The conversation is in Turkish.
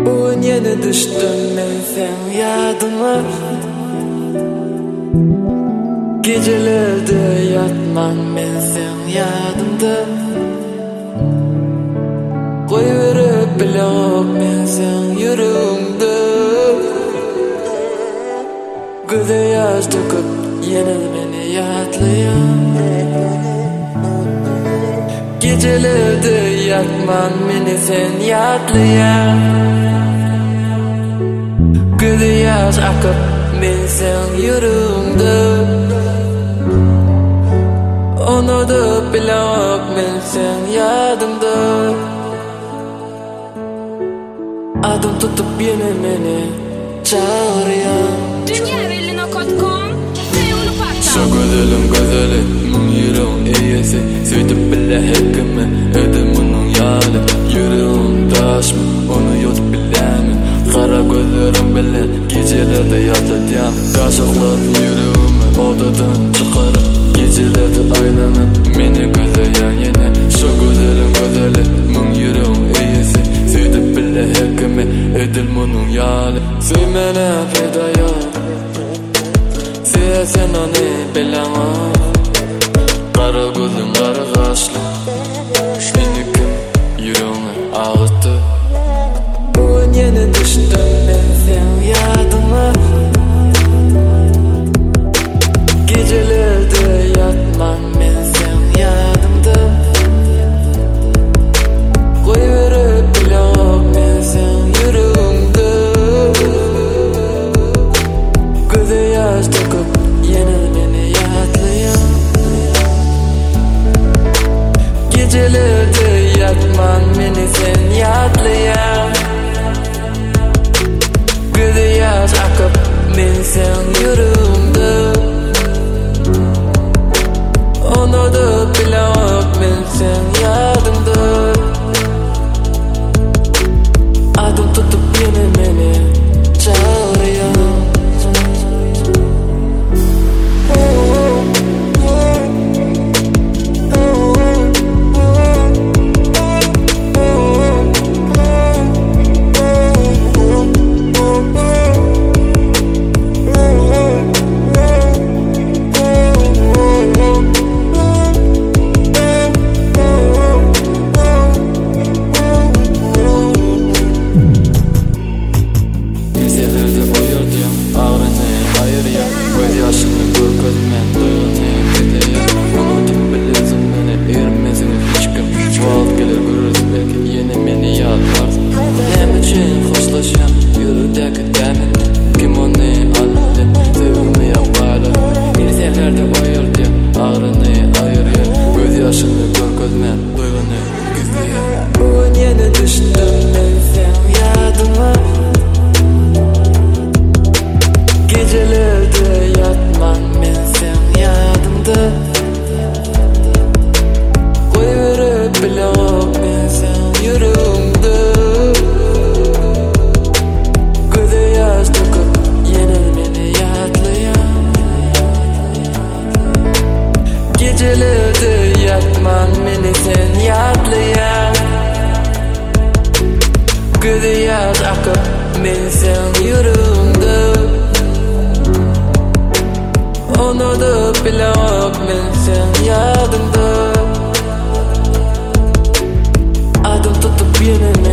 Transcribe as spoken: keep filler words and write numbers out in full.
Bugün yine düştüm ben sen yadıma. Gecelerde yatman ben sen yadımda. Koyuverip bile ok ben sen yüreğimde. Göze yaş döküp yine beni yatlayan. Gecelerde yatman beni sen yatlayan. Göze yaş akıp ben sen yüreğimde. Onu da bile ok ben sen yadımda. Adım tutup yine beni çağırıyor. Dünya evvelin nokta com Seyunu parça. Çok ödelim gözeli Mun yüreğin iyisi Söydüp bile hekimi Edim bunun yali Yüreğin taş mı Onu yutup bilemin Kara gözlerim bile Gecelerde yatatıyan Kaşıklar yüreğimi Odadan çıkarıp Gecelerde aylanıp Meni gözeyen yine Çok ödelim gözeli Mun yüreğin iyisi Söydüp bile hekimi Edim bunun yali Söymene fedaya sen onu bilemem. Kara gözüm kara kaşlı Seni kim yüreğimi ağıttı. Bugün yine düştüm ben sen yadıma. Gecelerde yatmam ben sen yadımda. Koyuverip bile ok ben sen yüreğimde. Göze yaş döküp gecelerde yatman beni sen yatlayan. Göze yaş akıp ben sen yüreğimde. Onu da bile ok ben sen yadımda. Adım tutup yine beni çağırıyor. Bugün yine düştüm ben sen yadıma. Gecelerde yatman ben sen yadımda. Koyuverip bile ok ben sen yüreğimde. Göze yaş döküp yine beni yatlayan. Gecelerde yatman beni sen yatlayan. Göze yaş akıp ben sen yüreğimde. Onu da bile ok ben sen yadımda. Adım tutup yine